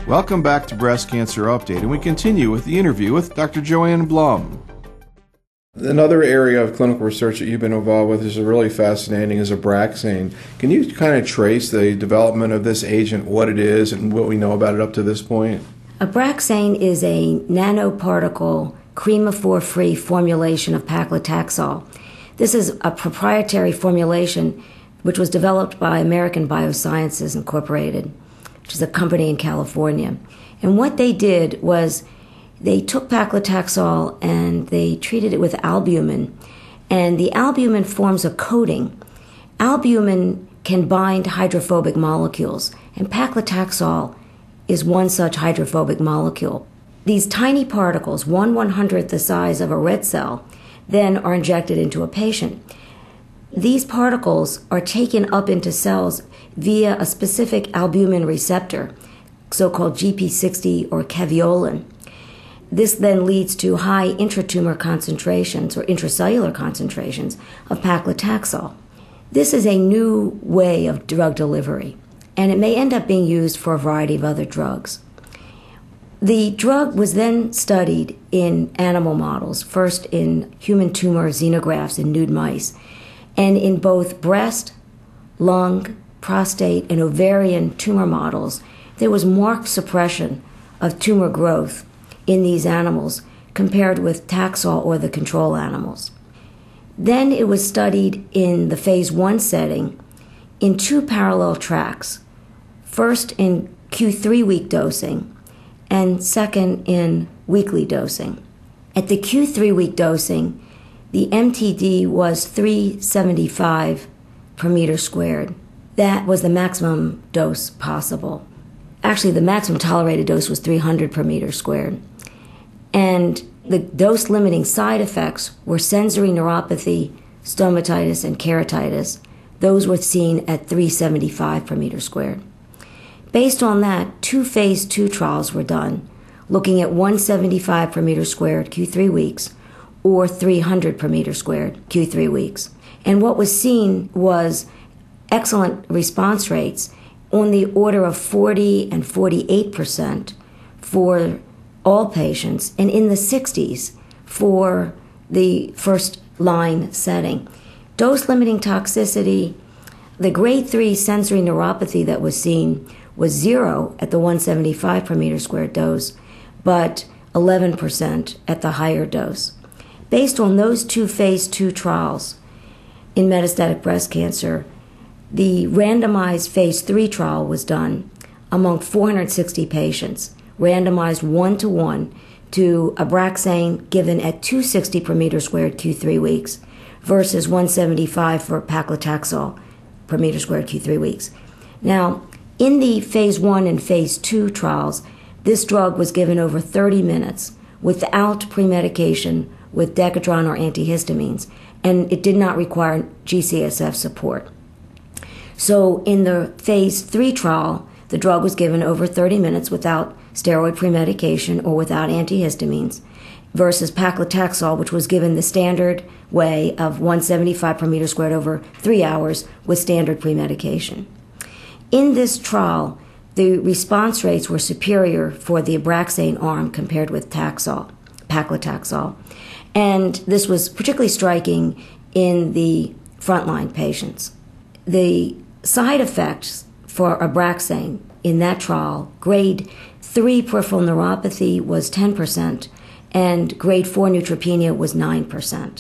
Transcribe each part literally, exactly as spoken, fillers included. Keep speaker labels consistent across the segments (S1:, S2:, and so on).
S1: Welcome back to Breast Cancer Update, and we continue with the interview with Doctor Joanne Blum. Another area of clinical research that you've been involved with is really fascinating is Abraxane. Can you kind of trace the development of this agent, what it is, and what we know about it up to this point?
S2: Abraxane is a nanoparticle cremophore-free formulation of paclitaxel. This is a proprietary formulation which was developed by American Biosciences Incorporated, which is a company in California. And what they did was they took paclitaxel and they treated it with albumin. And the albumin forms a coating. Albumin can bind hydrophobic molecules, and paclitaxel is one such hydrophobic molecule. These tiny particles, one one-hundredth the size of a red cell, then are injected into a patient. These particles are taken up into cells via a specific albumin receptor, so-called G P sixty or caveolin. This then leads to high intratumor concentrations or intracellular concentrations of paclitaxel. This is a new way of drug delivery, and it may end up being used for a variety of other drugs. The drug was then studied in animal models, first in human tumor xenografts in nude mice, and in both breast, lung, prostate, and ovarian tumor models, there was marked suppression of tumor growth in these animals compared with Taxol or the control animals. Then it was studied in the phase one setting in two parallel tracks, first in Q three week dosing and second in weekly dosing. At the Q three week dosing, the M T D was three seventy-five per meter squared. That was the maximum dose possible. Actually, the maximum tolerated dose was three hundred per meter squared. And the dose-limiting side effects were sensory neuropathy, stomatitis, and keratitis. Those were seen at three seventy-five per meter squared. Based on that, two phase two trials were done, looking at one seventy-five per meter squared Q three weeks or three hundred per meter squared Q three weeks. And what was seen was excellent response rates on the order of forty and forty-eight percent for all patients, and in the sixties for the first line setting. Dose-limiting toxicity, the grade three sensory neuropathy that was seen was zero at the one seventy-five per meter squared dose, but eleven percent at the higher dose. Based on those two phase two trials in metastatic breast cancer, the randomized phase three trial was done among four hundred sixty patients, randomized one-to-one to Abraxane given at two sixty per meter squared Q three weeks versus one seventy-five for paclitaxel per meter squared Q three weeks. Now, in the phase one and phase two trials, this drug was given over thirty minutes without premedication with Decadron or antihistamines, and it did not require G C S F support. So in the phase three trial, the drug was given over thirty minutes without steroid premedication or without antihistamines versus paclitaxel, which was given the standard way of one seventy-five per meter squared over three hours with standard premedication. In this trial, the response rates were superior for the Abraxane arm compared with Taxol, paclitaxel. And this was particularly striking in the frontline patients. The side effects for Abraxane in that trial, grade three peripheral neuropathy was ten percent, and grade four neutropenia was nine percent.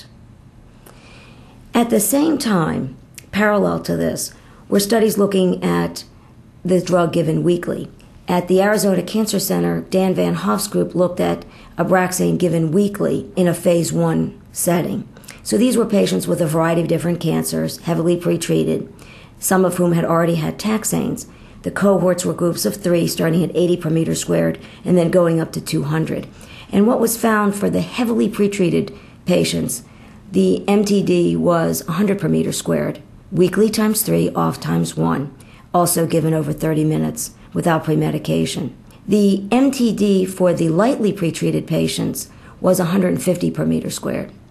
S2: At the same time, parallel to this, were studies looking at the drug given weekly. At the Arizona Cancer Center, Dan Van Hoff's group looked at Abraxane given weekly in a phase one setting. So these were patients with a variety of different cancers, heavily pretreated, some of whom had already had taxanes. The cohorts were groups of three, starting at eighty per meter squared and then going up to two hundred. And what was found for the heavily pretreated patients, the M T D was one hundred per meter squared, weekly times three, off times one, also given over thirty minutes without premedication. The M T D for the lightly pretreated patients was one hundred fifty per meter squared.